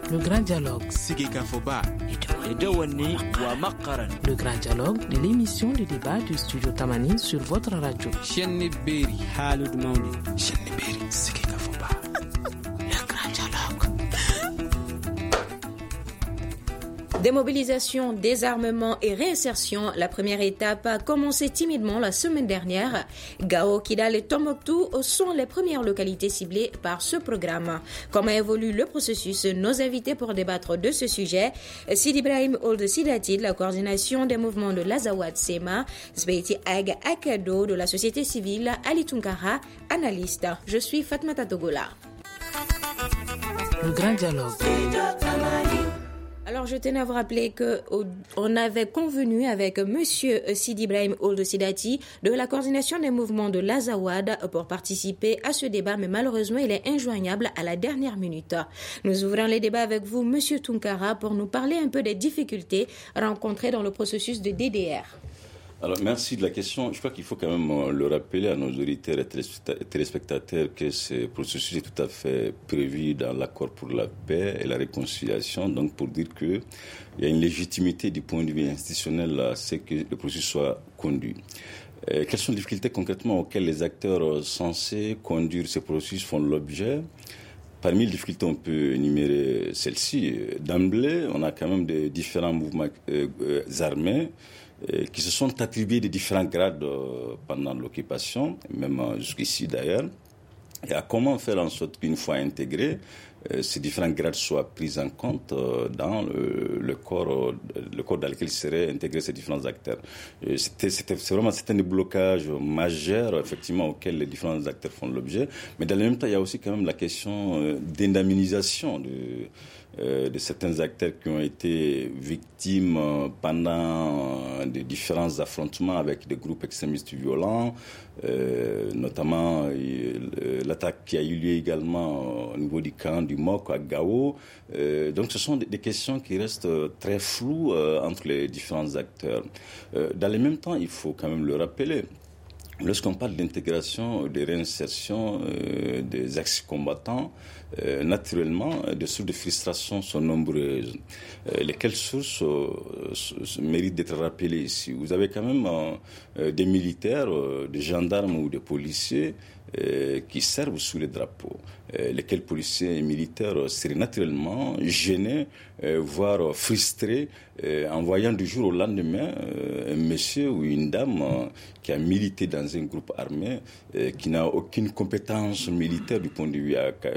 Le grand dialogue. Le grand dialogue de l'émission de débat du studio Tamani sur votre radio. Le grand dialogue. Démobilisation, désarmement et réinsertion, la première étape a commencé timidement la semaine dernière. Gao, Kidal et Tombouctou sont les premières localités ciblées par ce programme. Comment évolue le processus? Nos invités pour débattre de ce sujet, Sidi Ibrahim Ould Sidati de la coordination des mouvements de l'Azawad Sema, Sbeiti Ag Akado de la société civile, Ali Tunkara, analyste. Je suis Fatmata Togola. Le grand dialogue. Alors, je tenais à vous rappeler qu'on avait convenu avec Monsieur Sidi Ibrahim Ould Sidati de la coordination des mouvements de l'Azawad pour participer à ce débat, mais malheureusement, il est injoignable à la dernière minute. Nous ouvrons les débats avec vous, Monsieur Tunkara, pour nous parler un peu des difficultés rencontrées dans le processus de DDR. Alors, merci de la question. Je crois qu'il faut quand même le rappeler à nos auditeurs et téléspectateurs que ce processus est tout à fait prévu dans l'accord pour la paix et la réconciliation. Donc, pour dire qu'il y a une légitimité du point de vue institutionnel à ce que le processus soit conduit. Quelles sont les difficultés concrètement auxquelles les acteurs censés conduire ce processus font l'objet? Parmi les difficultés, on peut énumérer celles-ci. D'emblée, on a quand même des différents mouvements armés qui se sont attribués de différents grades pendant l'occupation, même jusqu'ici d'ailleurs. Et à comment faire en sorte qu'une fois intégrés, ces différents grades soient pris en compte dans le corps dans lequel seraient intégrés ces différents acteurs. C'est vraiment un des blocages majeurs, effectivement, auxquels les différents acteurs font l'objet. Mais dans le même temps, il y a aussi quand même la question d'indemnisation de certains acteurs qui ont été victimes pendant des différents affrontements avec des groupes extrémistes violents, notamment l'attaque qui a eu lieu également au niveau du camp du MOC à Gao. Donc ce sont des questions qui restent très floues entre les différents acteurs. Dans le même temps, il faut quand même le rappeler, lorsqu'on parle d'intégration, de réinsertion des ex-combattants, naturellement, des sources de frustration sont nombreuses. Lesquelles sources méritent d'être rappelées ici? Vous avez quand même des militaires, des gendarmes ou des policiers qui servent sous les drapeaux. Lesquels policiers et militaires seraient naturellement gênés, voire frustrés, en voyant du jour au lendemain un monsieur ou une dame qui a milité dans un groupe armé, qui n'a aucune compétence militaire du point de vue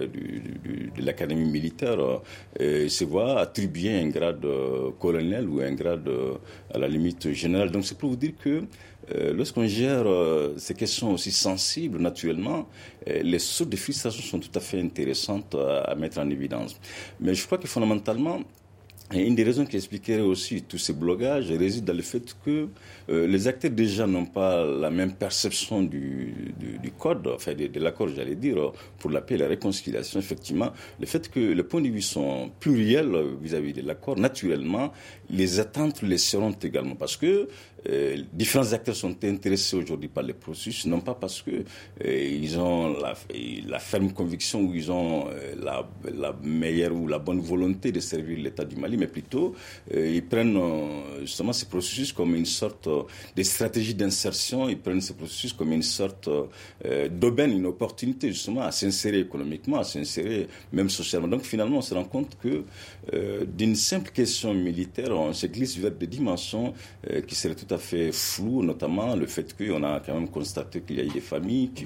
de l'académie militaire, se voit attribuer un grade colonel ou un grade à la limite générale. Donc c'est pour vous dire que lorsqu'on gère ces questions aussi sensibles, naturellement, les sources de frustration sont tout à fait intéressantes à mettre en évidence. Mais je crois que fondamentalement, une des raisons qui expliquerait aussi tous ces blocages réside dans le fait que les acteurs déjà n'ont pas la même perception du code, enfin de l'accord, j'allais dire, pour la paix et la réconciliation. Effectivement, le fait que les points de vue sont pluriels vis-à-vis de l'accord, naturellement, les attentes les seront également. Parce que différents acteurs sont intéressés aujourd'hui par le processus, non pas parce que ils ont la ferme conviction ou ils ont la meilleure ou la bonne volonté de servir l'État du Mali, mais plutôt ils prennent justement ce processus comme une sorte de stratégie d'insertion, ils prennent ce processus comme une sorte d'aubaine, une opportunité justement à s'insérer économiquement, à s'insérer même socialement. Donc finalement on se rend compte que d'une simple question militaire, on se glisse vers des dimensions qui seraient tout à fait floues, notamment le fait qu'on a quand même constaté qu'il y a eu des familles qui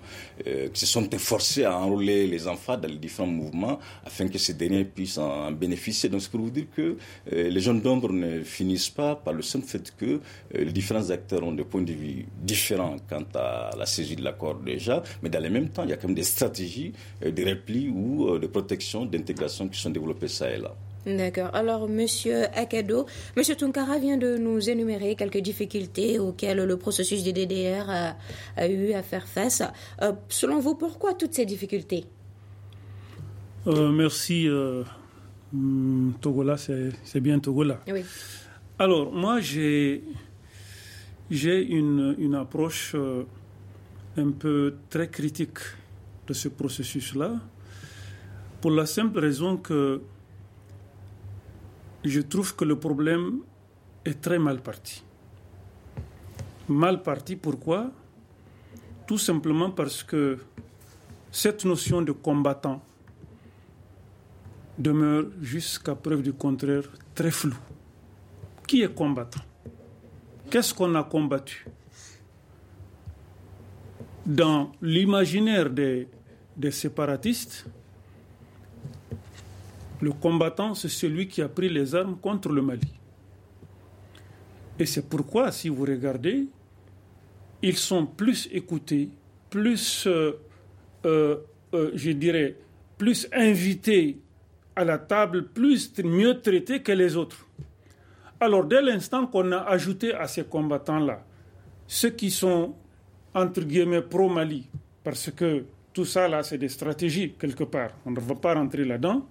se sont efforcées à enrôler les enfants dans les différents mouvements afin que ces derniers puissent en bénéficier. Donc c'est pour vous dire que les zones d'ombre ne finissent pas par le seul fait que les différents acteurs ont des points de vue différents quant à la saisie de l'accord déjà, mais dans le même temps, il y a quand même des stratégies de repli ou de protection, d'intégration qui sont développées ça et là. D'accord. Alors, Monsieur Akado, Monsieur Tunkara vient de nous énumérer quelques difficultés auxquelles le processus de DDR a eu à faire face. Selon vous, pourquoi toutes ces difficultés? Merci. Togola, c'est bien Togola. Oui. Alors, moi, j'ai une approche un peu très critique de ce processus-là, pour la simple raison que je trouve que le problème est très mal parti. Mal parti, pourquoi ? Tout simplement parce que cette notion de combattant demeure jusqu'à preuve du contraire très floue. Qui est combattant ? Qu'est-ce qu'on a combattu ? Dans l'imaginaire des séparatistes, le combattant, c'est celui qui a pris les armes contre le Mali. Et c'est pourquoi, si vous regardez, ils sont plus écoutés, plus, je dirais, plus invités à la table, mieux traités que les autres. Alors, dès l'instant qu'on a ajouté à ces combattants-là, ceux qui sont, entre guillemets, pro-Mali, parce que tout ça, là, c'est des stratégies, quelque part, on ne va pas rentrer là-dedans.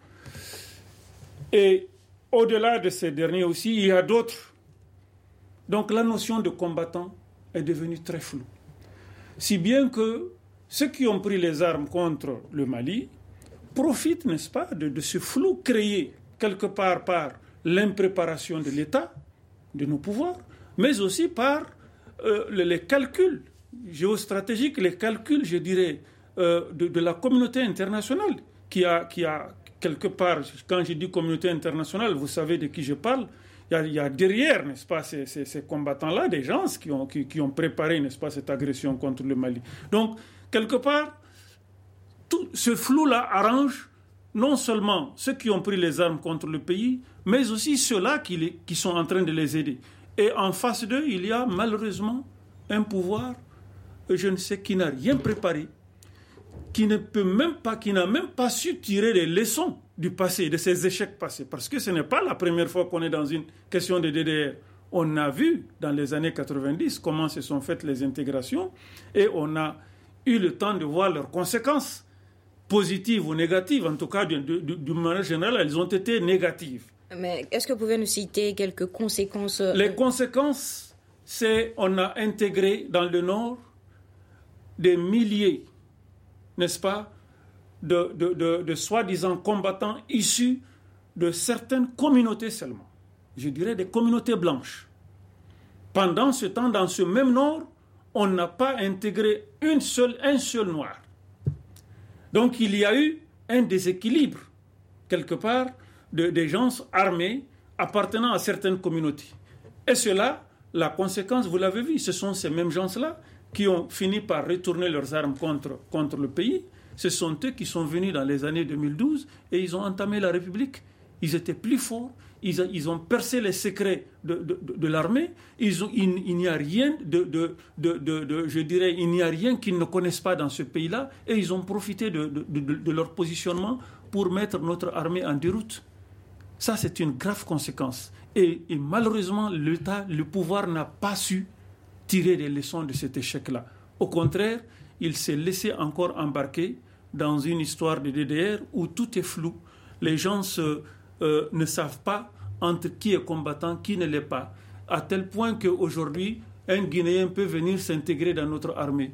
Et au-delà de ces derniers aussi, il y a d'autres. Donc, la notion de combattant est devenue très floue. Si bien que ceux qui ont pris les armes contre le Mali profitent, n'est-ce pas, de ce flou créé quelque part par l'impréparation de l'État, de nos pouvoirs, mais aussi par les calculs géostratégiques, les calculs, je dirais, de la communauté internationale qui a quelque part, quand je dis communauté internationale, vous savez de qui je parle. Il y a derrière, n'est-ce pas, ces combattants-là, des gens qui ont préparé, n'est-ce pas, cette agression contre le Mali. Donc, quelque part, tout ce flou-là arrange non seulement ceux qui ont pris les armes contre le pays, mais aussi ceux-là qui sont en train de les aider. Et en face d'eux, il y a malheureusement un pouvoir, je ne sais, qui n'a rien préparé, qui n'a même pas su tirer les leçons du passé, de ses échecs passés. Parce que ce n'est pas la première fois qu'on est dans une question de DDR. On a vu dans les années 90 comment se sont faites les intégrations et on a eu le temps de voir leurs conséquences, positives ou négatives. En tout cas, d'une manière générale, elles ont été négatives. Mais est-ce que vous pouvez nous citer quelques conséquences ? Les conséquences, c'est on a intégré dans le Nord des milliers, n'est-ce pas, de soi-disant combattants issus de certaines communautés seulement. Je dirais des communautés blanches. Pendant ce temps, dans ce même Nord, on n'a pas intégré un seul noir. Donc il y a eu un déséquilibre, quelque part, des gens armés appartenant à certaines communautés. Et cela, la conséquence, vous l'avez vu, ce sont ces mêmes gens-là qui ont fini par retourner leurs armes contre le pays. Ce sont eux qui sont venus dans les années 2012 et ils ont entamé la République. Ils étaient plus forts, ils ont percé les secrets de l'armée. Il n'y a rien je dirais, il n'y a rien qu'ils ne connaissent pas dans ce pays-là et ils ont profité de leur positionnement pour mettre notre armée en déroute. Ça, c'est une grave conséquence. Et malheureusement, l'État, le pouvoir n'a pas su tirer les leçons de cet échec-là. Au contraire, il s'est laissé encore embarquer dans une histoire de DDR où tout est flou. Les gens ne savent pas entre qui est combattant, qui ne l'est pas. À tel point qu'aujourd'hui, un Guinéen peut venir s'intégrer dans notre armée.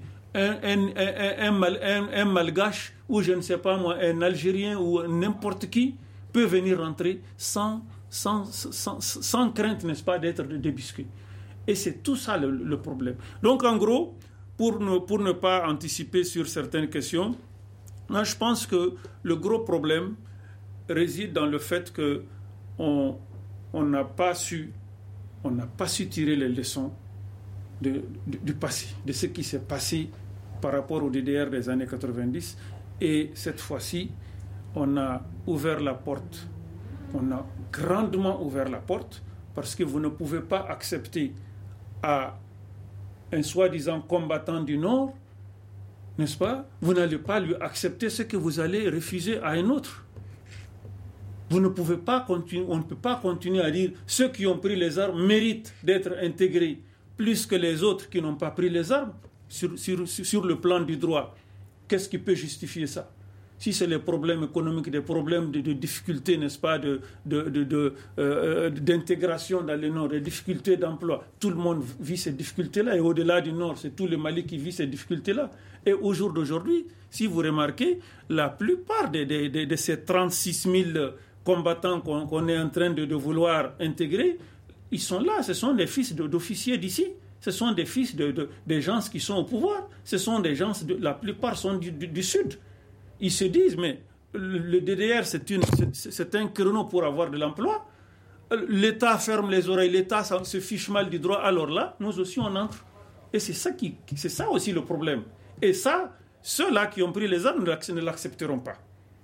Un Malgache ou je ne sais pas moi, un Algérien ou n'importe qui peut venir rentrer sans crainte, n'est-ce pas, d'être débusqué. Et c'est tout ça le problème. Donc en gros, pour ne pas anticiper sur certaines questions, moi, je pense que le gros problème réside dans le fait qu'on n'a pas su tirer les leçons du passé, de ce qui s'est passé par rapport au DDR des années 90. Et cette fois-ci, on a ouvert la porte. On a grandement ouvert la porte parce que vous ne pouvez pas accepter à un soi-disant combattant du Nord, n'est-ce pas? Vous n'allez pas lui accepter ce que vous allez refuser à un autre. Vous ne pouvez pas continuer, on ne peut pas continuer à dire ceux qui ont pris les armes méritent d'être intégrés plus que les autres qui n'ont pas pris les armes sur le plan du droit. Qu'est-ce qui peut justifier ça? Si c'est les problèmes économiques, des problèmes de difficultés, n'est-ce pas, d'intégration dans le Nord, des difficultés d'emploi, tout le monde vit ces difficultés-là. Et au-delà du Nord, c'est tout le Mali qui vit ces difficultés-là. Et au jour d'aujourd'hui, si vous remarquez, la plupart de ces 36 000 combattants qu'on est en train de vouloir intégrer, ils sont là, ce sont des fils d'officiers d'ici, ce sont des fils des gens qui sont au pouvoir, ce sont des gens, la plupart sont du Sud. Ils se disent, mais le DDR, c'est un créneau pour avoir de l'emploi. L'État ferme les oreilles, l'État se fiche mal du droit, alors là, nous aussi on entre. Et c'est ça aussi le problème. Et ça, ceux-là qui ont pris les armes ne l'accepteront pas.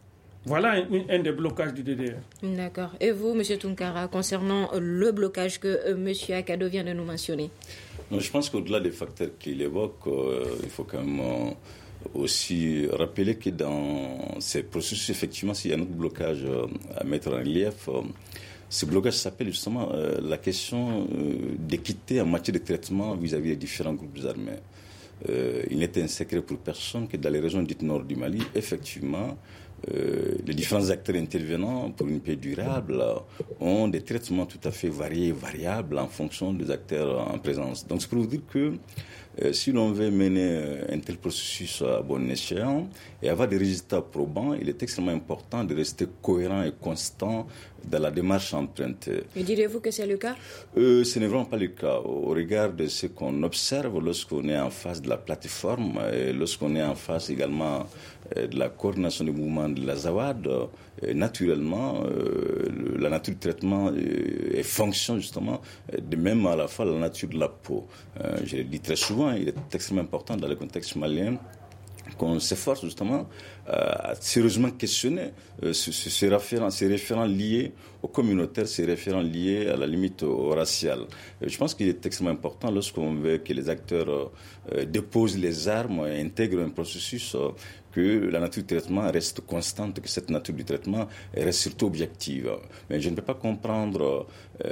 Voilà un des blocages du DDR. D'accord. Et vous, M. Tunkara, concernant le blocage que M. Akado vient de nous mentionner? Non, je pense qu'au-delà des facteurs qu'il évoque, il faut quand même aussi rappeler que dans ces processus, effectivement, s'il y a un autre blocage à mettre en relief, ce blocage s'appelle justement la question d'équité en matière de traitement vis-à-vis des différents groupes armés. Il n'était un secret pour personne que dans les régions dites nord du Mali, effectivement, les différents acteurs intervenants pour une paix durable ont des traitements tout à fait variés et variables en fonction des acteurs en présence. Donc c'est pour vous dire que si l'on veut mener un tel processus à bon escient et avoir des résultats probants, il est extrêmement important de rester cohérent et constant dans la démarche empruntée. Et direz-vous que c'est le cas? Ce n'est vraiment pas le cas. Au regard de ce qu'on observe lorsqu'on est en face de la plateforme et lorsqu'on est en face également de la coordination du mouvement de la ZAWAD, naturellement, la nature du traitement est fonction justement de même à la fois la nature de la peau. Je le dis très souvent, il est extrêmement important dans le contexte malien qu'on s'efforce justement à sérieusement questionner ces référents liés au communautaire, ces référents liés à la limite au racial. Je pense qu'il est extrêmement important lorsqu'on veut que les acteurs déposent les armes et intègrent un processus que la nature du traitement reste constante, que cette nature du traitement reste surtout objective. Mais je ne peux pas comprendre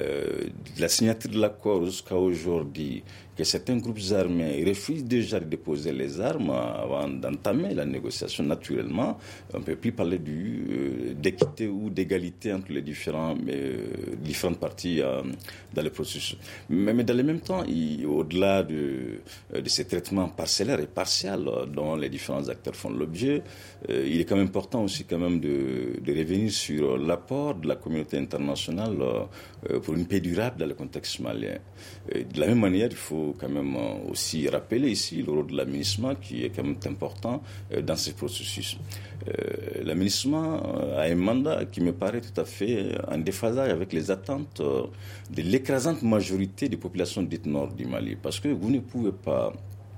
la signature de l'accord jusqu'à aujourd'hui que certains groupes armés refusent déjà de déposer les armes avant d'entamer la négociation. Naturellement, on ne peut plus parler d'équité ou d'égalité entre les différentes parties dans le processus. Mais dans le même temps, au-delà de ces traitements parcellaires et partiels dont les différents acteurs font l'objet, il est quand même important aussi quand même de revenir sur l'apport de la communauté internationale pour une paix durable dans le contexte malien. De la même manière, il faut quand même aussi rappeler ici le rôle de l'aménagement qui est quand même important dans ce processus. L'aménagement a un mandat qui me paraît tout à fait en déphasage avec les attentes de l'écrasante majorité des populations dites nord du Mali, parce que vous ne pouvez pas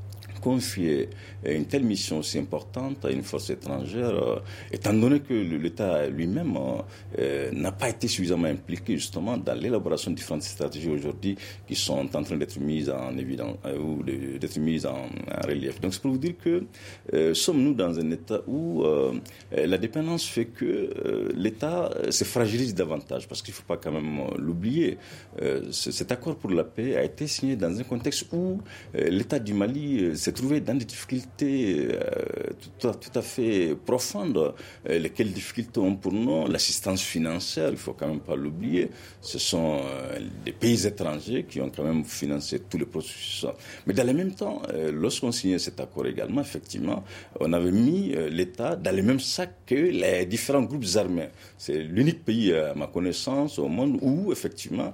confier une telle mission aussi importante à une force étrangère, étant donné que l'État lui-même n'a pas été suffisamment impliqué justement dans l'élaboration de différentes stratégies aujourd'hui qui sont en train d'être mises en évidence ou d'être mises en relief. Donc c'est pour vous dire que sommes-nous dans un État où la dépendance fait que l'État se fragilise davantage, parce qu'il ne faut pas quand même l'oublier. Cet accord pour la paix a été signé dans un contexte où l'État du Mali s'est trouvé dans des difficultés tout à fait profondes. Lesquelles difficultés ont pour nous l'assistance financière, il ne faut quand même pas l'oublier. Ce sont des pays étrangers qui ont quand même financé tout le processus. Mais dans le même temps, lorsqu'on signait cet accord également, effectivement, on avait mis l'État dans le même sac que les différents groupes armés. C'est l'unique pays, à ma connaissance, au monde où, effectivement,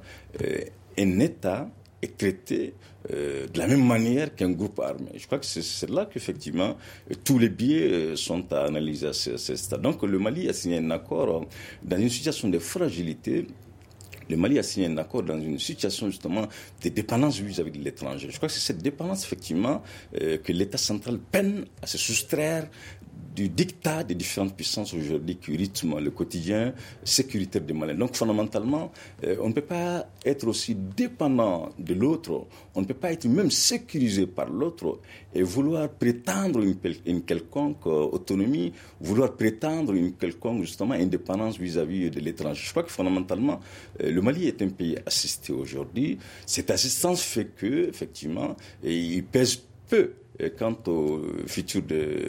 un État est traité de la même manière qu'un groupe armé. Je crois que c'est là qu'effectivement tous les biais sont à analyser à ce stade. Donc le Mali a signé un accord dans une situation de fragilité. Le Mali a signé un accord dans une situation justement de dépendance vis-à-vis de l'étranger. Je crois que c'est cette dépendance effectivement que l'État central peine à se soustraire du dictat des différentes puissances aujourd'hui qui rythment le quotidien sécuritaire des Maliens. Donc fondamentalement, on ne peut pas être aussi dépendant de l'autre, on ne peut pas être même sécurisé par l'autre et vouloir prétendre une quelconque autonomie, vouloir prétendre une quelconque justement indépendance vis-à-vis de l'étranger. Je crois que fondamentalement, le Mali est un pays assisté aujourd'hui. Cette assistance fait que, effectivement, il pèse peu quant au futur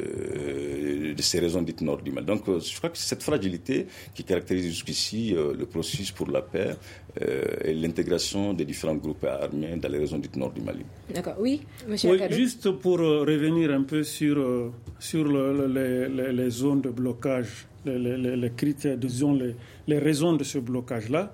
de ces régions dites nord du Mali. Donc je crois que c'est cette fragilité qui caractérise jusqu'ici le processus pour la paix et l'intégration des différents groupes armés dans les régions dites nord du Mali. D'accord, oui, monsieur Akado. Juste pour revenir un peu sur les zones de blocage les critères, disons les raisons de ce blocage-là.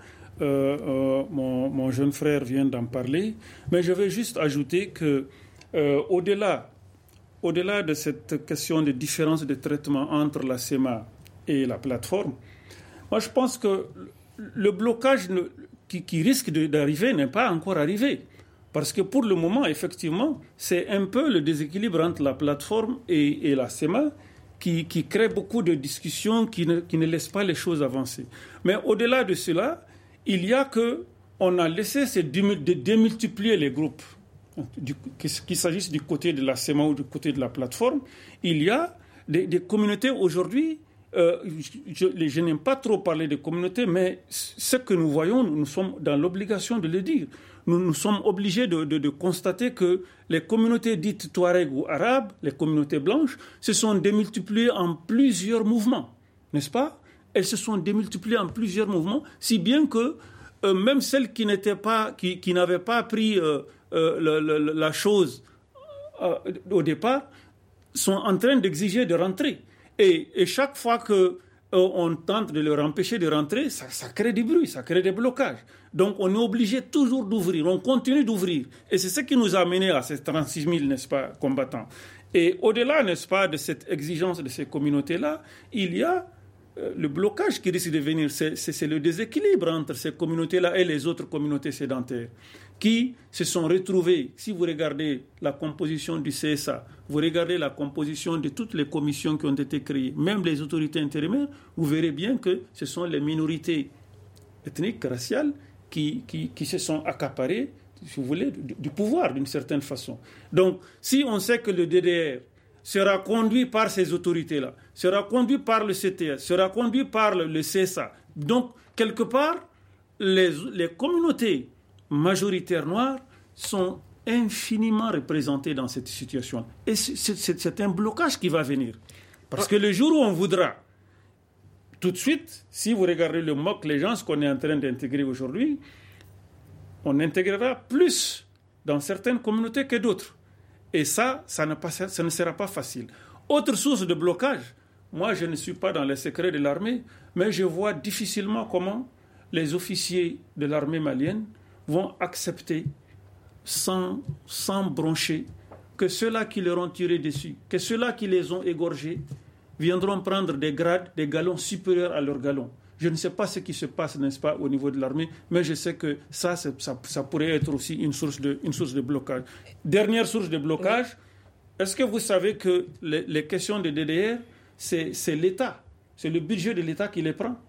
Mon jeune frère vient d'en parler, mais je vais juste ajouter que au-delà de cette question de différence de traitement entre la CEMA et la plateforme, moi je pense que le blocage qui risque d'arriver n'est pas encore arrivé. Parce que pour le moment, effectivement, c'est un peu le déséquilibre entre la plateforme et la CEMA qui crée beaucoup de discussions, qui ne laissent pas les choses avancer. Mais au-delà de cela, il y a qu'on a laissé de démultiplier les groupes. Qu'il s'agisse du côté de la CEMA ou du côté de la plateforme, il y a des communautés aujourd'hui. Je n'aime pas trop parler de communautés, mais ce que nous voyons, nous sommes dans l'obligation de le dire. Nous sommes obligés de constater que les communautés dites touareg ou arabes, les communautés blanches, se sont démultipliées en plusieurs mouvements, n'est-ce pas? Elles se sont démultipliées en plusieurs mouvements, si bien que même celles qui n'avaient pas pris la chose au départ sont en train d'exiger de rentrer. Et chaque fois qu'on tente de leur empêcher de rentrer, ça crée du bruit, ça crée des blocages. Donc on est obligé toujours d'ouvrir, on continue d'ouvrir. Et c'est ce qui nous a amené à ces 36 000, n'est-ce pas, combattants. Et au-delà, n'est-ce pas, de cette exigence de ces communautés-là, il y a le blocage qui risque de venir. C'est le déséquilibre entre ces communautés-là et les autres communautés sédentaires qui se sont retrouvées. Si vous regardez la composition du CSA, vous regardez la composition de toutes les commissions qui ont été créées, même les autorités intérimaires, vous verrez bien que ce sont les minorités ethniques, raciales, qui se sont accaparées, si vous voulez, du pouvoir d'une certaine façon. Donc, si on sait que le DDR sera conduit par ces autorités-là, sera conduit par le CTS, sera conduit par le CSA, donc, quelque part, les communautés majoritaires noires sont infiniment représentées dans cette situation. Et c'est un blocage qui va venir. Parce que le jour où on voudra, tout de suite, si vous regardez le MOC, les gens, ce qu'on est en train d'intégrer aujourd'hui, on intégrera plus dans certaines communautés que d'autres. Et ça ne sera pas facile. Autre source de blocage, moi je ne suis pas dans les secrets de l'armée, mais je vois difficilement comment les officiers de l'armée malienne vont accepter sans broncher que ceux-là qui leur ont tiré dessus, que ceux-là qui les ont égorgés, viendront prendre des grades, des galons supérieurs à leurs galons. Je ne sais pas ce qui se passe, n'est-ce pas, au niveau de l'armée, mais je sais que ça pourrait être aussi une source de blocage. Dernière source de blocage, est-ce que vous savez que les questions de DDR, c'est l'État, c'est le budget de l'État qui les prend?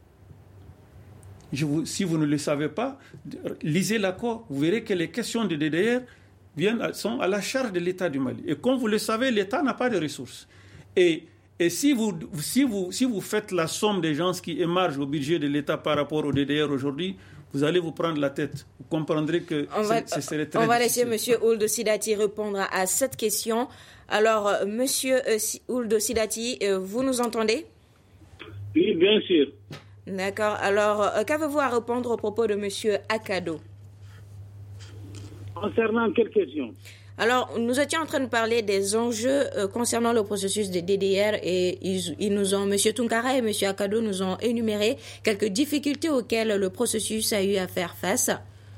Si vous ne le savez pas, lisez l'accord, vous verrez que les questions de DDR sont à la charge de l'État du Mali. Et comme vous le savez, l'État n'a pas de ressources. Et si vous faites la somme des gens qui émargent au budget de l'État par rapport au DDR aujourd'hui, vous allez vous prendre la tête. Vous comprendrez que ce serait très difficile. On va laisser M. Ould Sidati répondre à cette question. Alors, M. Ould Sidati, vous nous entendez? Oui, bien sûr. D'accord. Alors, qu'avez-vous à répondre au propos de M. Akado? Concernant quelle question? Alors, nous étions en train de parler des enjeux concernant le processus de DDR et ils nous ont, M. Tunkara et M. Akado nous ont énuméré quelques difficultés auxquelles le processus a eu à faire face.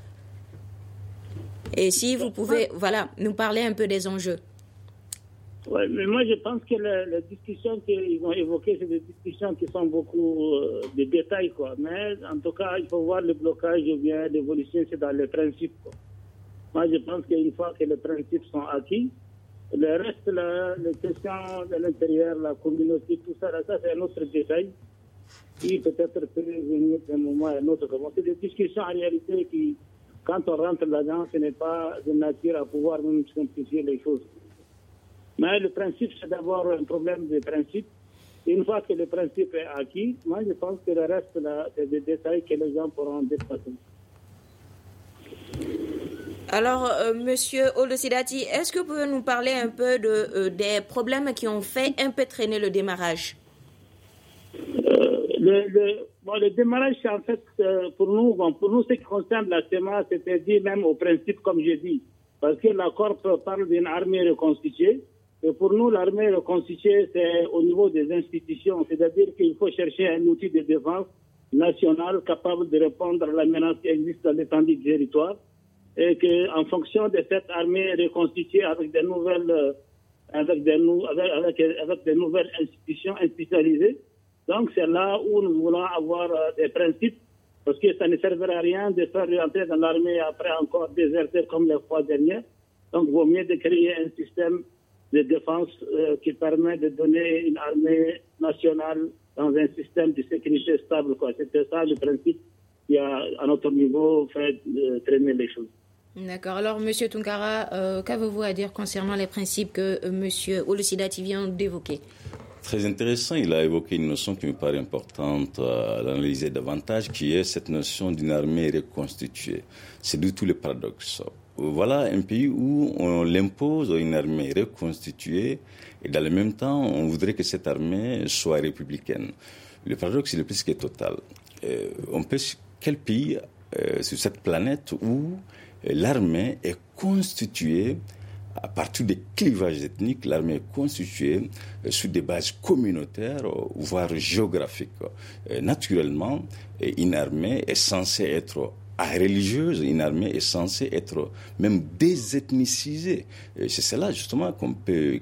Et si vous pouvez, nous parler un peu des enjeux. Oui, mais moi je pense que les discussions qu'ils ont évoquées, c'est des discussions qui sont beaucoup de détails, quoi. Mais en tout cas, il faut voir le blocage ou bien l'évolution, c'est dans les principes, quoi. Moi, je pense qu'une fois que les principes sont acquis, le reste, les questions de l'intérieur, la communauté, tout ça, ça c'est un autre détail qui peut-être peut venir d'un moment à un autre. C'est des discussions en réalité qui, quand on rentre là-dedans, ce n'est pas de nature à pouvoir même simplifier les choses. Mais le principe, c'est d'avoir un problème de principe. Et une fois que le principe est acquis, moi, je pense que le reste, là, c'est des détails que les gens pourront dépasser. Alors, Monsieur Ould Sidati, est-ce que vous pouvez nous parler un peu des problèmes qui ont fait un peu traîner le démarrage? Le démarrage, c'est en fait, pour nous, ce qui concerne la CEMA, c'était dit même au principe, comme j'ai dit. Parce que l'accord parle d'une armée reconstituée. Et pour nous, l'armée reconstituée, c'est au niveau des institutions. C'est-à-dire qu'il faut chercher un outil de défense nationale capable de répondre à la menace qui existe dans l'étendue du territoire. Et qu'en fonction de cette armée reconstituée avec des nouvelles, avec des nouvelles institutions institutionnalisées, donc c'est là où nous voulons avoir des principes, parce que ça ne servira à rien de faire rentrer dans l'armée et après encore déserter comme les fois dernières. Donc il vaut mieux de créer un système de défense qui permet de donner une armée nationale dans un système de sécurité stable. C'était ça le principe qui a, à notre niveau, fait traîner les choses. D'accord. Alors, M. Tunkara, qu'avez-vous à dire concernant les principes que M. Olusidati vient d'évoquer? Très intéressant. Il a évoqué une notion qui me paraît importante à l'analyser davantage, qui est cette notion d'une armée reconstituée. C'est du tout le paradoxe. Voilà un pays où on l'impose une armée reconstituée et dans le même temps, on voudrait que cette armée soit républicaine. Le paradoxe, il est plus que total. Quel pays sur cette planète où l'armée est constituée à partir des clivages ethniques, l'armée est constituée sur des bases communautaires, voire géographiques. Naturellement, une armée est censée être religieuse, une armée est censée être même désethnicisée. C'est cela justement qu'on peut,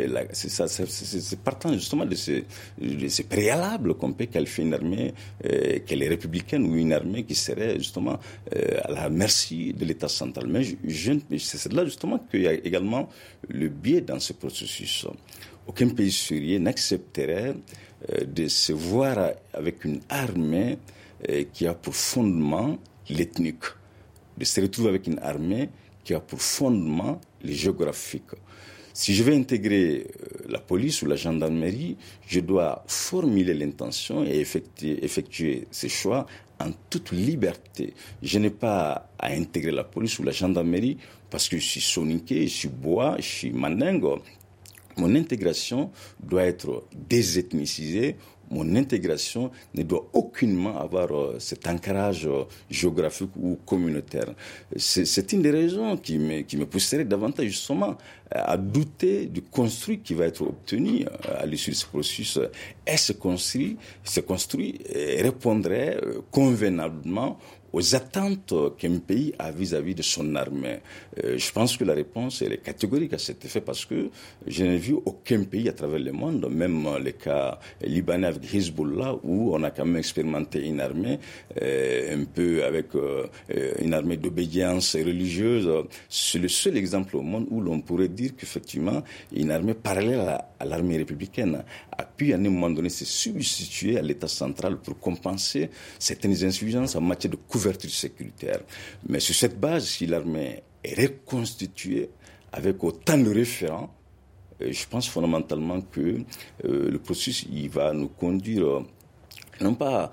c'est partant justement de ce préalable qu'on peut qualifier une armée qu'elle est républicaine ou une armée qui serait justement à la merci de l'État central. Mais c'est là justement qu'il y a également le biais dans ce processus. Aucun pays syrien n'accepterait de se voir avec une armée qui a pour fondement l'ethnique, de se retrouver avec une armée qui a pour fondement le géographique. Si je veux intégrer la police ou la gendarmerie, je dois formuler l'intention et effectuer ces choix en toute liberté. Je n'ai pas à intégrer la police ou la gendarmerie parce que je suis soninké, je suis bois, je suis mandingo. Mon intégration doit être désethnicisée. Mon intégration ne doit aucunement avoir cet ancrage géographique ou communautaire. C'est une des raisons qui me pousserait davantage justement à douter du construit qui va être obtenu à l'issue de ce processus. Est-ce construit répondrait convenablement aux attentes qu'un pays a vis-à-vis de son armée. Je pense que la réponse elle est catégorique à cet effet parce que je n'ai vu aucun pays à travers le monde, même les cas libanais avec Hezbollah, où on a quand même expérimenté une armée un peu avec une armée d'obédience religieuse. C'est le seul exemple au monde où l'on pourrait dire qu'effectivement une armée parallèle à l'armée républicaine a pu à un moment donné se substituer à l'État central pour compenser certaines insuffisances en matière de couverture sécuritaire. Mais sur cette base, si l'armée est reconstituée avec autant de référents, je pense fondamentalement que le processus il va nous conduire non pas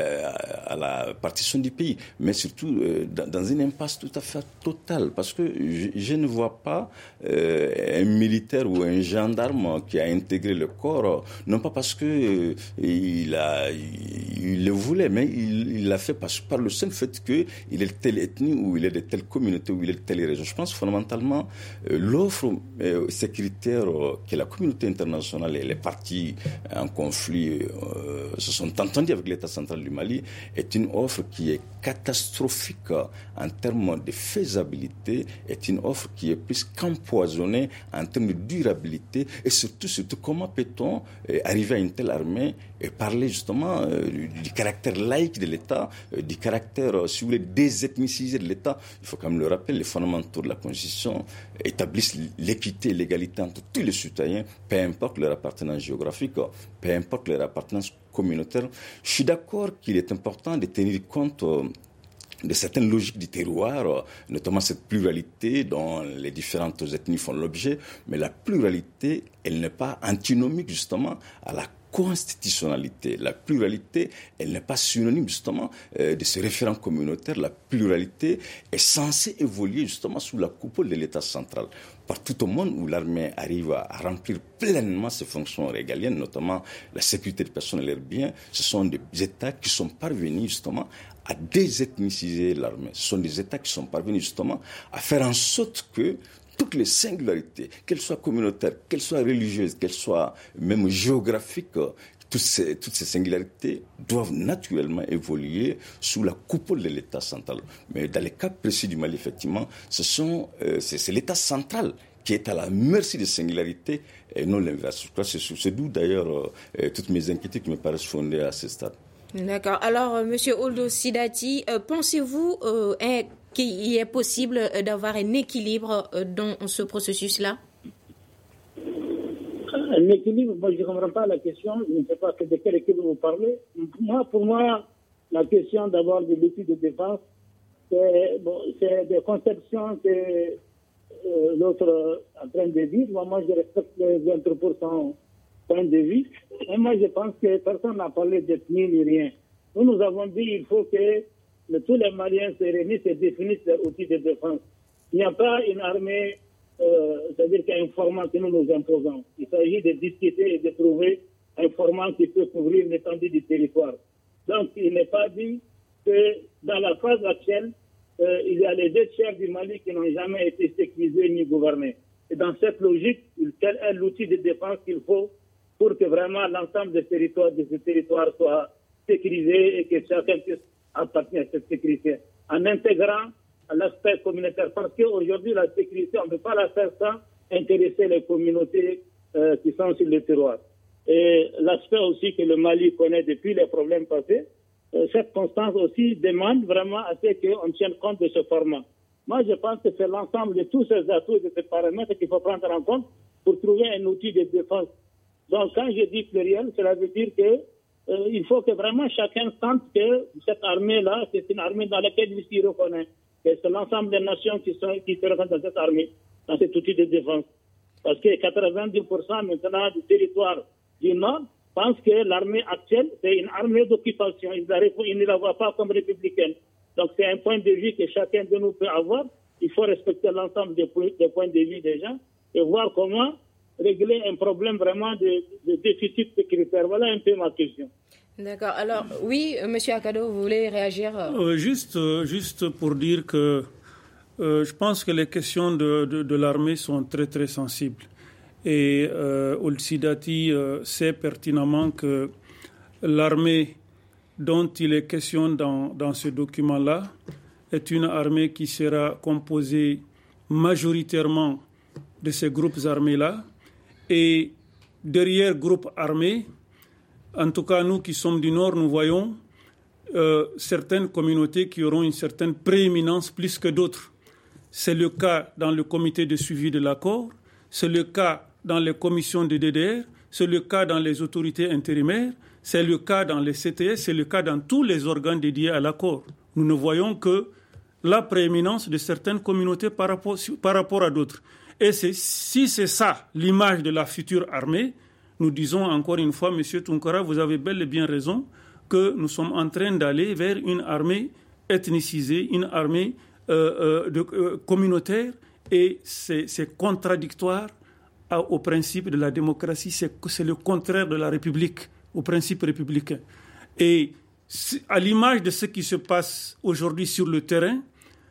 à la partition du pays, mais surtout dans une impasse tout à fait totale. Parce que je ne vois pas un militaire ou un gendarme qui a intégré le corps, non pas parce que il le voulait, mais il l'a fait par le seul fait qu'il est de telle ethnie ou il est de telle communauté ou il est de telle région. Je pense fondamentalement l'offre sécuritaire que la communauté internationale et les partis en conflit se sont entendus avec l'État central du Mali est une offre qui est catastrophique en termes de faisabilité, est une offre qui est plus qu'empoisonnée en termes de durabilité et surtout comment peut-on arriver à une telle armée et parler justement du caractère laïque de l'État, du caractère, si vous voulez, désethnicisé de l'État. Il faut quand même le rappeler, les fondamentaux de la Constitution établissent l'équité et l'égalité entre tous les citoyens, peu importe leur appartenance géographique, peu importe leur appartenance communautaire. Je suis d'accord qu'il est important de tenir compte de certaines logiques du terroir, notamment cette pluralité dont les différentes ethnies font l'objet, mais la pluralité, elle n'est pas antinomique justement à la constitutionnalité. La pluralité, elle n'est pas synonyme justement de ce référent communautaire. La pluralité est censée évoluer justement sous la coupole de l'État central. Partout au monde où l'armée arrive à remplir pleinement ses fonctions régaliennes, notamment la sécurité des personnes et leurs biens, ce sont des États qui sont parvenus justement à désethniciser l'armée. Ce sont des États qui sont parvenus justement à faire en sorte que toutes les singularités, qu'elles soient communautaires, qu'elles soient religieuses, qu'elles soient même géographiques, toutes ces singularités doivent naturellement évoluer sous la coupole de l'État central. Mais dans les cas précis du Mali, effectivement, c'est l'État central qui est à la merci des singularités et non l'inverse. C'est d'où d'ailleurs toutes mes inquiétudes qui me paraissent fondées à ce stade. D'accord. Alors, Monsieur Oldo Sidati, pensez-vous qu'il est possible d'avoir un équilibre dans ce processus-là? Un équilibre, moi je ne comprends pas la question, je ne sais pas de quel équilibre vous parlez. Pour moi, la question d'abord de l'outil de défense, c'est des conceptions que l'autre est en train de dire. Moi je respecte les entreprises son point de vue. Et moi je pense que personne n'a parlé d'ethnie ni rien. Nous avons dit qu'il faut que tous les Maliens se réunissent et définissent leurs outils de défense. Il n'y a pas une armée, c'est-à-dire qu'il y a un format que nous imposons. Il s'agit de discuter et de trouver un format qui peut couvrir l'étendue du territoire. Donc, il n'est pas dit que dans la phase actuelle, il y a les 2 tiers du Mali qui n'ont jamais été sécurisés ni gouvernés. Et dans cette logique, quel est l'outil de défense qu'il faut pour que vraiment l'ensemble de ce territoire soit sécurisé et que chacun puisse appartenir à cette sécurité, en intégrant l'aspect communautaire. Parce qu'aujourd'hui, la sécurité, on ne peut pas la faire sans intéresser les communautés qui sont sur le terroir. Et l'aspect aussi que le Mali connaît depuis les problèmes passés, cette constance aussi demande vraiment à ce qu'on tienne compte de ce format. Moi, je pense que c'est l'ensemble de tous ces atouts et de ces paramètres qu'il faut prendre en compte pour trouver un outil de défense. Donc, quand je dis pluriel, cela veut dire que il faut que vraiment chacun sente que cette armée-là, c'est une armée dans laquelle il s'y reconnaît. Et c'est l'ensemble des nations qui se reconnaissent dans cette armée, dans cet outil de défense. Parce que 90% maintenant du territoire du Nord pensent que l'armée actuelle, c'est une armée d'occupation. Ils ne la voient pas comme républicaine. Donc c'est un point de vue que chacun de nous peut avoir. Il faut respecter l'ensemble des points de vue des gens et voir comment régler un problème vraiment de déficit sécuritaire. Voilà un peu ma question. D'accord. Alors, oui, M. Akado, vous voulez réagir? Juste pour dire que je pense que les questions de l'armée sont très, très sensibles. Et Olsidati sait pertinemment que l'armée dont il est question dans ce document-là est une armée qui sera composée majoritairement de ces groupes armés-là. Et derrière groupes armés, en tout cas nous qui sommes du Nord, nous voyons certaines communautés qui auront une certaine prééminence plus que d'autres. C'est le cas dans le comité de suivi de l'accord, c'est le cas dans les commissions de DDR, c'est le cas dans les autorités intérimaires, c'est le cas dans les CTS, c'est le cas dans tous les organes dédiés à l'accord. Nous ne voyons que la prééminence de certaines communautés par rapport à d'autres. Et si c'est ça l'image de la future armée, nous disons encore une fois, M. Tounkara, vous avez bel et bien raison, que nous sommes en train d'aller vers une armée ethnicisée, une armée communautaire, et c'est contradictoire au principe de la démocratie, c'est le contraire de la République, au principe républicain. Et à l'image de ce qui se passe aujourd'hui sur le terrain,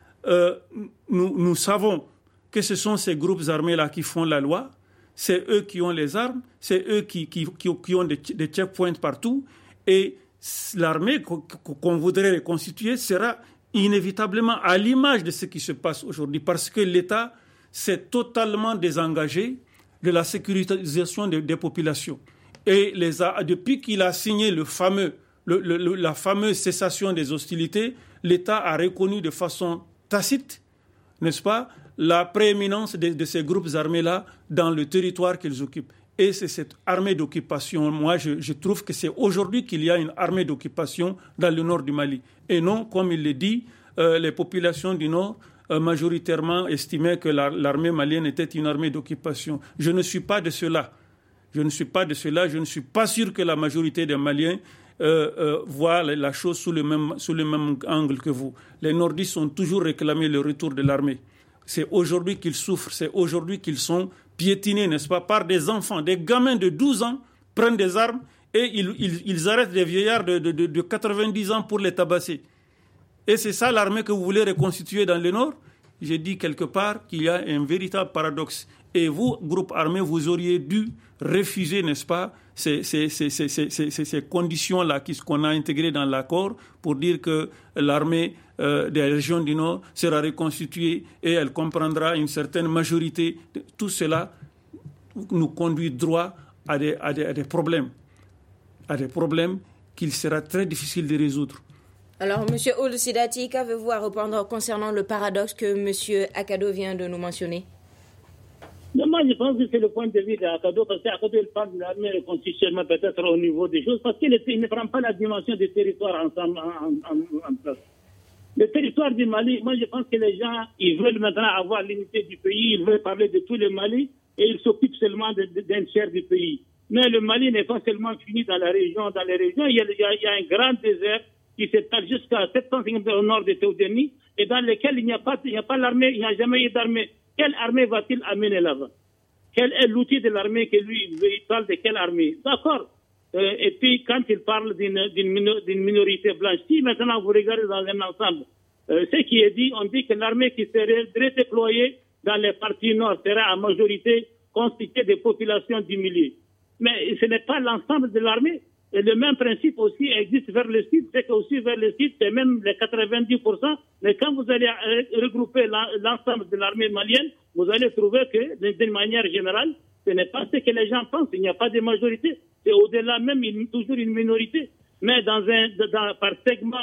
nous savons que ce sont ces groupes armés-là qui font la loi, c'est eux qui ont les armes, c'est eux qui ont des checkpoints partout, et l'armée qu'on voudrait reconstituer sera inévitablement à l'image de ce qui se passe aujourd'hui, parce que l'État s'est totalement désengagé de la sécurisation des populations. Et depuis qu'il a signé la fameuse cessation des hostilités, l'État a reconnu de façon tacite, n'est-ce pas, la prééminence de ces groupes armés-là dans le territoire qu'ils occupent. Et c'est cette armée d'occupation, moi je trouve que c'est aujourd'hui qu'il y a une armée d'occupation dans le nord du Mali. Et non, comme il le dit, les populations du nord majoritairement estimaient que l'armée malienne était une armée d'occupation. Je ne suis pas de cela. Je ne suis pas sûr que la majorité des Maliens voient la chose sous le même angle que vous. Les nordistes ont toujours réclamé le retour de l'armée. C'est aujourd'hui qu'ils souffrent, c'est aujourd'hui qu'ils sont piétinés, n'est-ce pas, par des enfants, des gamins de 12 ans prennent des armes et ils arrêtent des vieillards de 90 ans pour les tabasser. Et c'est ça l'armée que vous voulez reconstituer dans le Nord? j'ai dit quelque part qu'il y a un véritable paradoxe. Et vous, groupe armé, vous auriez dû refuser, n'est-ce pas, ces conditions-là qu'on a intégrées dans l'accord pour dire que l'armée des régions du Nord sera reconstituée et elle comprendra une certaine majorité. Tout cela nous conduit droit à des problèmes qu'il sera très difficile de résoudre. Alors, M. Ould Sidati, qu'avez-vous à répondre concernant le paradoxe que M. Akado vient de nous mentionner? Moi, je pense que c'est le point de vue d'Akado, parce qu'Akado, il parle de l'armée reconstitutionnelle peut-être au niveau des choses, parce qu'il ne prend pas la dimension des territoires ensemble en place. Le territoire du Mali, moi, je pense que les gens, ils veulent maintenant avoir l'unité du pays, ils veulent parler de tous les Mali, et ils s'occupent seulement d'un tiers du pays. Mais le Mali n'est pas seulement fini dans la région. Dans les régions, il y a un grand désert qui s'étale jusqu'à 700 km au nord de Théodénie, et dans lequel il n'y a pas l'armée, il n'y a jamais eu d'armée. Quelle armée va-t-il amener là-bas? Quel est l'outil de l'armée que lui, il parle de quelle armée? D'accord. Et puis, quand il parle d'une minorité blanche, si maintenant vous regardez dans un ensemble, ce qui est dit, on dit que l'armée qui serait redéployée dans les parties nord sera en majorité constituée des populations du milieu. Mais ce n'est pas l'ensemble de l'armée. Et le même principe aussi existe vers le sud, c'est qu'aussi vers le sud, c'est même les 90%. Mais quand vous allez regrouper l'ensemble de l'armée malienne, vous allez trouver que, d'une manière générale, ce n'est pas ce que les gens pensent. Il n'y a pas de majorité. C'est au-delà même toujours une minorité. Mais par segment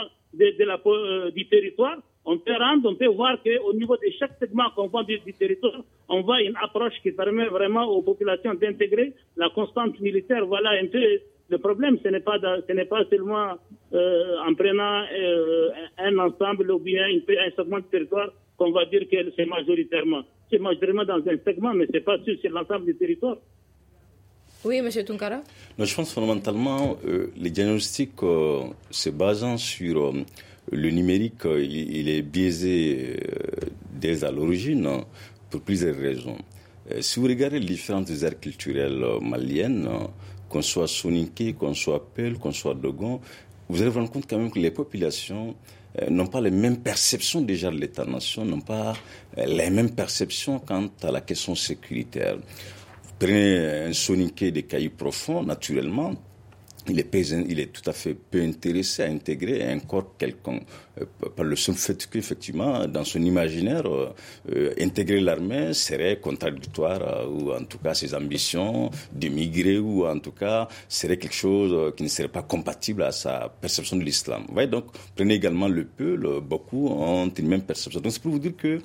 du territoire, on peut voir qu'au niveau de chaque segment qu'on voit du territoire, on voit une approche qui permet vraiment aux populations d'intégrer la constante militaire. Voilà un peu le problème. Ce n'est pas seulement en prenant un ensemble ou bien un segment de territoire qu'on va dire que c'est majoritairement. C'est majoritairement dans un segment, mais ce n'est pas sûr sur l'ensemble du territoire. Oui, M. Tunkara. Non, je pense fondamentalement les diagnostics se basant sur le numérique, il est biaisé dès à l'origine pour plusieurs raisons. Si vous regardez les différentes aires culturelles maliennes, qu'on soit Soninké, qu'on soit Peul, qu'on soit Dogon, vous allez vous rendre compte quand même que les populations n'ont pas les mêmes perceptions déjà de l'État-nation, n'ont pas les mêmes perceptions quant à la question sécuritaire. Vous prenez un Soninké des cailloux profonds, naturellement, il est tout à fait peu intéressé à intégrer un corps quelconque. Par le seul fait qu'effectivement, dans son imaginaire, intégrer l'armée serait contradictoire, ou en tout cas ses ambitions d'émigrer, ou en tout cas serait quelque chose qui ne serait pas compatible à sa perception de l'islam. Vous voyez, donc, prenez également le Peul, beaucoup ont une même perception. Donc c'est pour vous dire que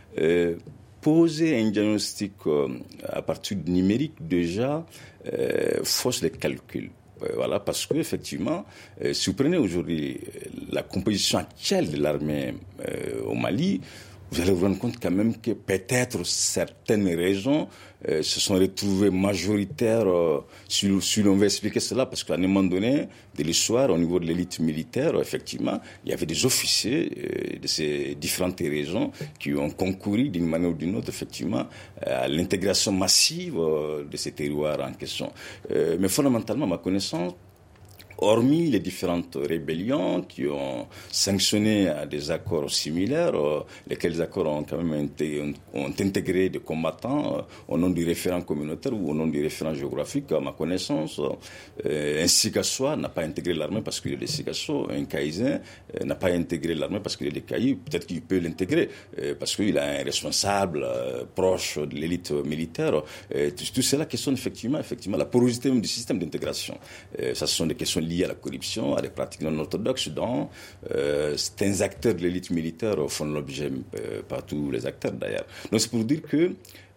poser un diagnostic à partir du numérique, déjà, fausse les calculs. Voilà, parce que effectivement, si vous prenez aujourd'hui la composition actuelle de l'armée au Mali, vous allez vous rendre compte quand même que peut-être certaines régions se sont retrouvées majoritaires, si l'on veut expliquer cela, parce qu'à un moment donné de l'histoire, au niveau de l'élite militaire, effectivement, il y avait des officiers de ces différentes régions qui ont concouru d'une manière ou d'une autre, effectivement, à l'intégration massive de ces terroirs en question. Mais fondamentalement, à ma connaissance, hormis les différentes rébellions qui ont sanctionné des accords similaires, lesquels accords ont quand même ont intégré des combattants au nom du référent communautaire ou au nom du référent géographique, à ma connaissance, un Sikasso n'a pas intégré l'armée parce qu'il est des Sikasso, un Kaïsen n'a pas intégré l'armée parce qu'il est des Kaïs, peut-être qu'il peut l'intégrer parce qu'il a un responsable proche de l'élite militaire. Tout cela questionne effectivement la porosité même du système d'intégration. Ça, ce sont des questions liées à la corruption, à des pratiques non orthodoxes dont certains acteurs de l'élite militaire font l'objet, pas tous les acteurs d'ailleurs. Donc c'est pour dire que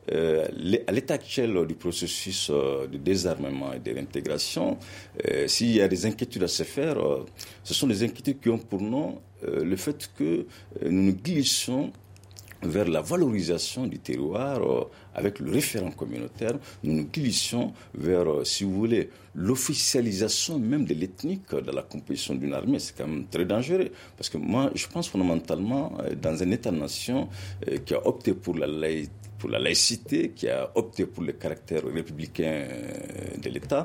à l'état actuel du processus de désarmement et de réintégration, s'il y a des inquiétudes à se faire, ce sont des inquiétudes qui ont pour nom le fait que nous nous glissons vers la valorisation du terroir avec le référent communautaire, nous nous glissions vers, si vous voulez, l'officialisation même de l'ethnique dans la composition d'une armée. C'est quand même très dangereux. Parce que moi, je pense fondamentalement, dans un État-nation qui a opté pour la pour la laïcité, qui a opté pour le caractère républicain de l'État,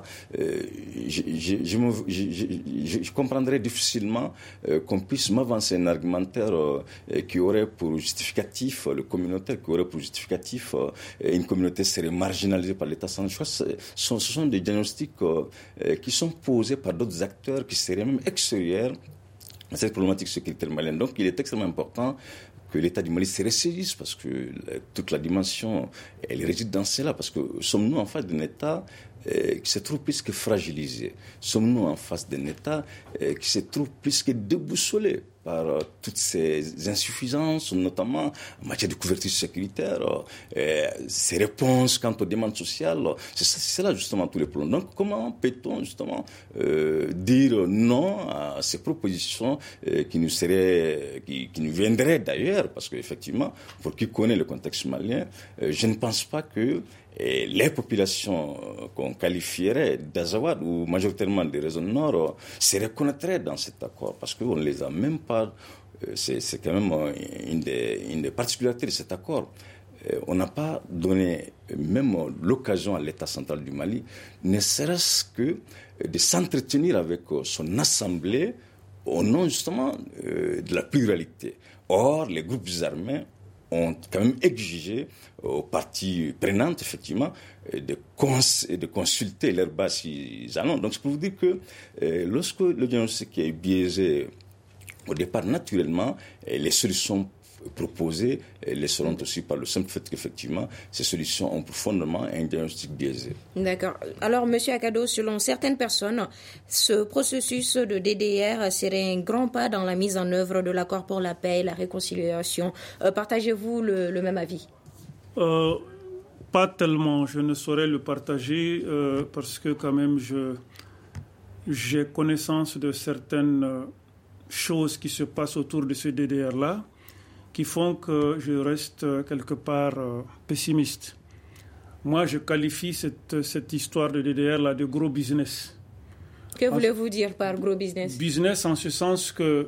je comprendrais difficilement qu'on puisse m'avancer un argumentaire qui aurait pour justificatif le communautaire, qui aurait pour justificatif une communauté serait marginalisée par l'État central. Je crois que ce sont des diagnostics qui sont posés par d'autres acteurs qui seraient même extérieurs à cette problématique sécuritaire malienne. Donc il est extrêmement important que l'État du Mali se ressaisisse, parce que toute la dimension, elle réside dans cela, parce que sommes-nous en face d'un État qui se trouve plus que fragilisé? Sommes-nous en face d'un État qui se trouve plus que déboussolé par toutes ces insuffisances, notamment en matière de couverture sécuritaire, ces réponses quant aux demandes sociales? C'est là justement tous les problèmes. Donc comment peut-on justement dire non à ces propositions qui nous viendraient d'ailleurs? Parce qu'effectivement, pour qui connaît le contexte malien, je ne pense pas que les populations qu'on qualifierait d'Azawad ou majoritairement des régions nord se reconnaîtraient dans cet accord, parce qu'on ne les a même pas. C'est quand même une des particularités de cet accord. On n'a pas donné même l'occasion à l'État central du Mali, ne serait-ce que de s'entretenir avec son assemblée au nom justement de la pluralité. Or, les groupes armés ont quand même exigé aux parties prenantes, effectivement, de consulter leur base s'ils en ont. Donc, c'est pour vous dire que lorsque le diagnostic est biaisé au départ, naturellement, les solutions proposées les seront aussi par le simple fait qu'effectivement, ces solutions ont profondément un diagnostic biaisé. D'accord. Alors, M. Akado, selon certaines personnes, ce processus de DDR serait un grand pas dans la mise en œuvre de l'accord pour la paix et la réconciliation. Partagez-vous le même avis? Pas tellement. Je ne saurais le partager parce que quand même, j'ai connaissance de certaines choses qui se passent autour de ce DDR-là, qui font que je reste quelque part pessimiste. Moi, je qualifie cette histoire de DDR-là de gros business. Que voulez-vous dire par gros business? Business en ce sens que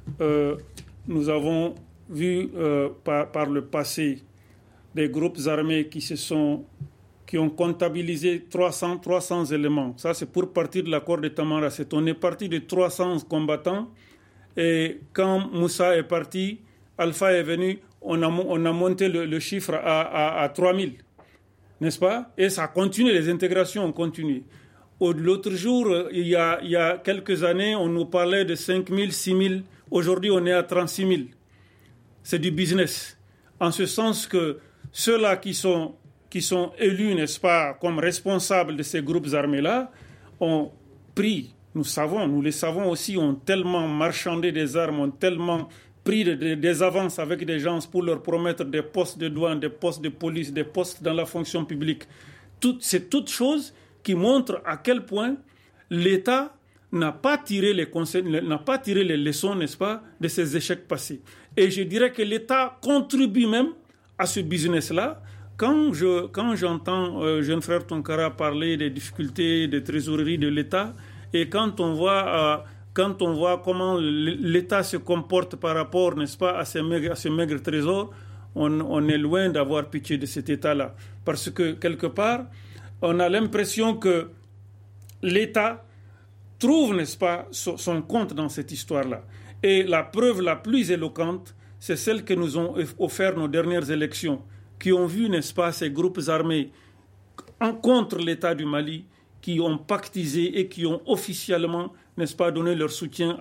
nous avons vu par le passé des groupes armés qui ont comptabilisé 300 éléments. Ça, c'est pour partir de l'accord de Tamara. On est parti de 300 combattants, et quand Moussa est parti, Alpha est venu, on a monté le chiffre à 3000, n'est-ce pas? Et ça continue, les intégrations ont continué. L'autre jour, il y a quelques années, on nous parlait de 5000, 6000. Aujourd'hui, on est à 36 000. C'est du business. En ce sens que ceux-là qui sont élus, n'est-ce pas, comme responsables de ces groupes armés-là, ont pris, nous les savons aussi, ont tellement marchandé des armes, ont tellement pris des avances avec des gens pour leur promettre des postes de douane, des postes de police, des postes dans la fonction publique. C'est toutes choses qui montrent à quel point l'État n'a pas tiré les leçons, n'est-ce pas, de ces échecs passés. Et je dirais que l'État contribue même à ce business-là. Quand j'entends jeune frère Tonkara parler des difficultés de trésorerie de l'État, et quand on voit comment l'État se comporte par rapport, n'est-ce pas, à ce maigre trésor, on est loin d'avoir pitié de cet État-là. Parce que, quelque part, on a l'impression que l'État trouve, n'est-ce pas, son compte dans cette histoire-là. Et la preuve la plus éloquente, c'est celle que nous ont offert nos dernières élections, qui ont vu, n'est-ce pas, ces groupes armés contre l'État du Mali, qui ont pactisé et qui ont officiellement, n'est-ce pas, donné leur soutien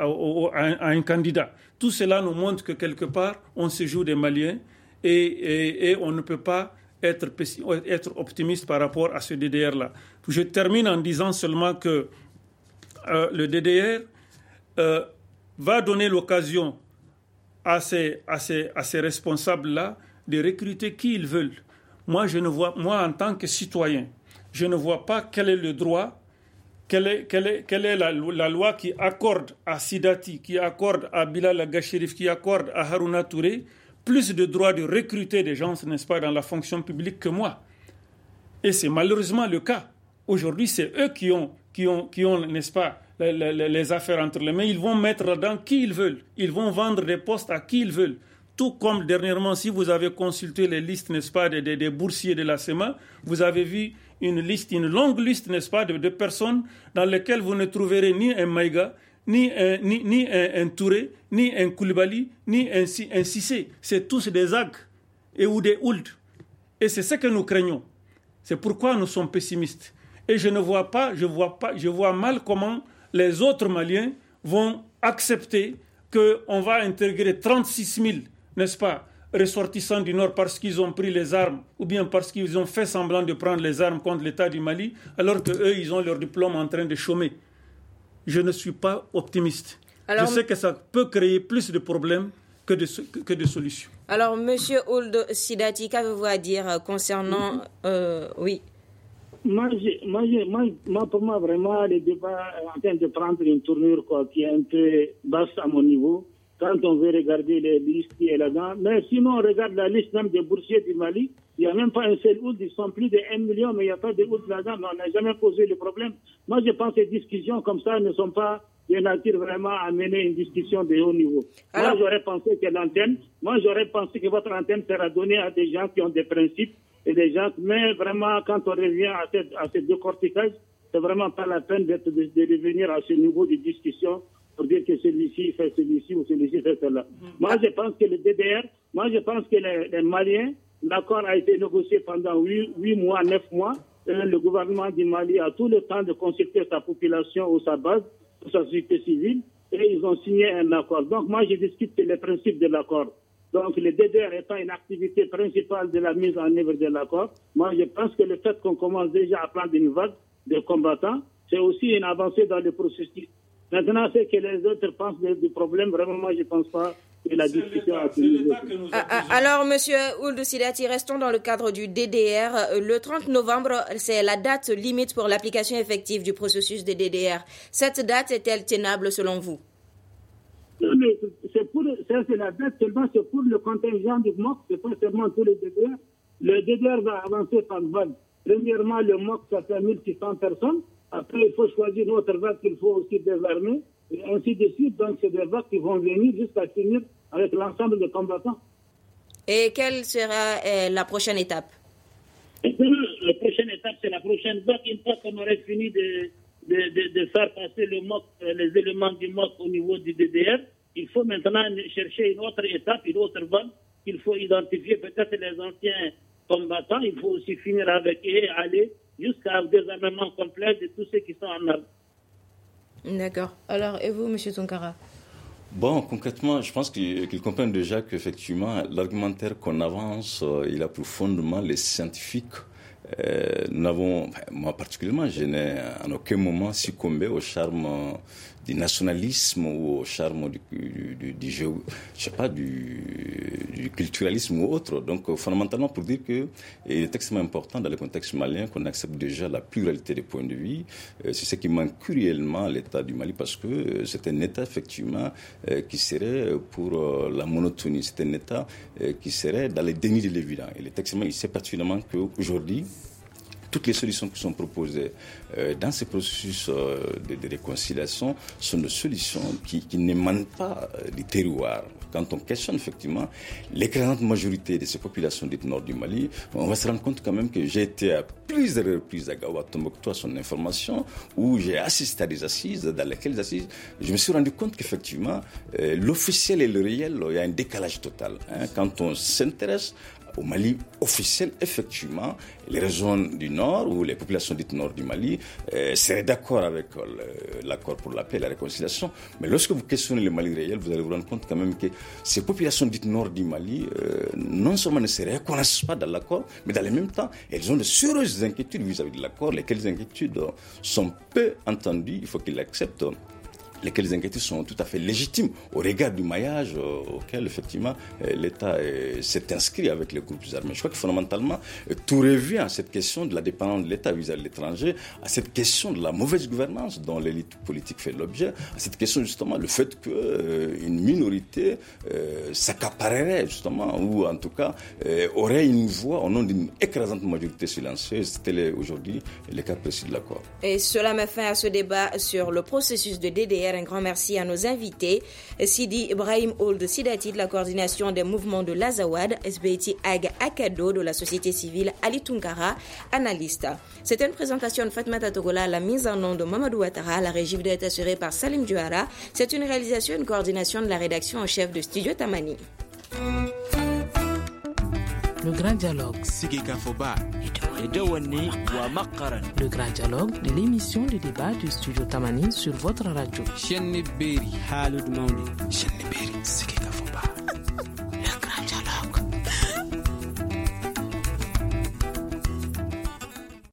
à un candidat. Tout cela nous montre que quelque part, on se joue des Maliens et on ne peut pas être optimiste par rapport à ce DDR-là. Je termine en disant seulement que le DDR va donner l'occasion à ces responsables-là de recruter qui ils veulent. Moi, en tant que citoyen, je ne vois pas quel est le droit, quelle est la loi qui accorde à Sidati, qui accorde à Bilal Agachérif, qui accorde à Harouna Touré plus de droits de recruter des gens, n'est-ce pas, dans la fonction publique que moi. Et c'est malheureusement le cas. Aujourd'hui, c'est eux qui ont n'est-ce pas, les affaires entre les mains. Ils vont mettre là-dedans qui ils veulent. Ils vont vendre des postes à qui ils veulent. Tout comme dernièrement, si vous avez consulté les listes, n'est-ce pas, des boursiers de la SEMA, vous avez vu une longue liste, n'est-ce pas, de personnes dans lesquelles vous ne trouverez ni un Maïga, ni un Touré, ni un Koulibaly, ni un Cissé. C'est tous des Ag ou des Ould. Et c'est ce que nous craignons. C'est pourquoi nous sommes pessimistes. Et je vois mal comment les autres Maliens vont accepter qu'on va intégrer 36 000, n'est-ce pas, ressortissants du Nord parce qu'ils ont pris les armes ou bien parce qu'ils ont fait semblant de prendre les armes contre l'État du Mali, alors qu'eux, ils ont leur diplôme en train de chômer. Je ne suis pas optimiste. Alors, je sais que ça peut créer plus de problèmes que de solutions. Alors, M. Ould Sidati, qu'avez-vous à dire concernant... oui. Moi, pour moi, vraiment, le débat est en train de prendre une tournure qui est un peu basse à mon niveau, quand on veut regarder les listes qui est là-dedans. Mais sinon, on regarde la liste même des boursiers du Mali, il n'y a même pas un seul Ould, ils sont plus de 1 million, mais il n'y a pas de Ould là-dedans, mais on n'a jamais posé le problème. Moi, je pense que ces discussions comme ça ne sont pas de nature vraiment à mener une discussion de haut niveau. Alors, moi, j'aurais pensé que votre antenne sera donnée à des gens qui ont des principes, et des gens, mais vraiment, quand on revient à ce décortiquage, c'est vraiment pas la peine de revenir à ce niveau de discussion pour dire que celui-ci fait celui-ci ou celui-ci fait cela. Moi, je pense que le DDR, les Maliens, l'accord a été négocié pendant 8 mois, 9 mois. Et le gouvernement du Mali a tout le temps de consulter sa population ou sa base, ou sa société civile, et ils ont signé un accord. Donc, moi, je discute les principes de l'accord. Donc, le DDR étant une activité principale de la mise en œuvre de l'accord, moi, je pense que le fait qu'on commence déjà à prendre une vague de combattants, c'est aussi une avancée dans le processus. Maintenant, c'est que les autres pensent du problème. Vraiment, moi, je ne pense pas que la discussion a pu. Alors, M. Ould Sidati, restons dans le cadre du DDR. Le 30 novembre, c'est la date limite pour l'application effective du processus de DDR. Cette date est-elle tenable selon vous? C'est la date seulement, c'est pour le contingent du MOC, c'est pas seulement tous les DDR. Le DDR va avancer par vague. Premièrement, le MOC, ça fait 1600 personnes. Après, il faut choisir une autre vague qu'il faut aussi désarmer, et ainsi de suite. Donc, c'est des vagues qui vont venir jusqu'à finir avec l'ensemble des combattants. Et quelle sera la prochaine étape? La prochaine étape, c'est la prochaine vague. Une fois qu'on aurait fini de faire passer le MOC, les éléments du MOC au niveau du DDR, il faut maintenant chercher une autre étape, une autre vague. Il faut identifier peut-être les anciens combattants. Il faut aussi finir avec eux et aller jusqu'à un désarmement complet de tous ceux qui sont en armes. D'accord. Alors, et vous, M. Tounkara? Bon, concrètement, je pense qu'ils comprennent déjà qu'effectivement, l'argumentaire qu'on avance, il a pour fondement les scientifiques. Moi particulièrement, je n'ai en aucun moment succombé au charme du nationalisme ou au charme du culturalisme ou autre. Donc, fondamentalement, pour dire qu'il est extrêmement important dans le contexte malien qu'on accepte déjà la pluralité des points de vue. C'est ce qui manque cruellement à l'État du Mali parce que c'est un État, effectivement, qui serait pour la monotonie. C'est un État qui serait dans les dénis de l'évident. Il sait particulièrement qu'aujourd'hui, toutes les solutions qui sont proposées dans ce processus de réconciliation sont des solutions qui n'émanent pas du terroir. Quand on questionne effectivement l'écrasante majorité de ces populations dites nord du Mali, on va se rendre compte quand même que j'ai été à plusieurs reprises à Gao, à Tombouctou, à son information, où j'ai assisté à des assises, dans lesquelles assises, je me suis rendu compte qu'effectivement, l'officiel et le réel, il y a un décalage total. Quand on s'intéresse au Mali officiel, effectivement, les régions du Nord ou les populations dites Nord du Mali seraient d'accord avec l'accord pour la paix et la réconciliation. Mais lorsque vous questionnez le Mali réel, vous allez vous rendre compte quand même que ces populations dites Nord du Mali, non seulement ne se reconnaissent pas dans l'accord, mais dans le même temps, elles ont de sérieuses inquiétudes vis-à-vis de l'accord, lesquelles inquiétudes sont peu entendues, il faut qu'ils l'acceptent. Lesquelles inquiétudes sont tout à fait légitimes au regard du maillage auquel, effectivement, l'État s'est inscrit avec les groupes armés. Je crois que, fondamentalement, tout revient à cette question de la dépendance de l'État vis-à-vis de l'étranger, à cette question de la mauvaise gouvernance dont l'élite politique fait l'objet, à cette question, justement, le fait qu'une minorité s'accaparerait, justement, ou en tout cas, aurait une voix au nom d'une écrasante majorité silencieuse. C'était aujourd'hui le cas précis de l'accord. Et cela met fin à ce débat sur le processus de DDR. Niger. Un grand merci à nos invités. Sidi Ibrahim Ould Sidati de la coordination des mouvements de l'Azawad, SBT Ag Akado de la société civile, Ali Tunkara, analyste. C'était une présentation de Fatmata Togola, la mise en onde de Mamadou Ouattara, la régie doit être assurée par Salim Diouara. C'est une réalisation et une coordination de la rédaction en chef de Studio Tamani. Le grand dialogue. Le grand dialogue de l'émission de débat du Studio Tamani sur votre radio.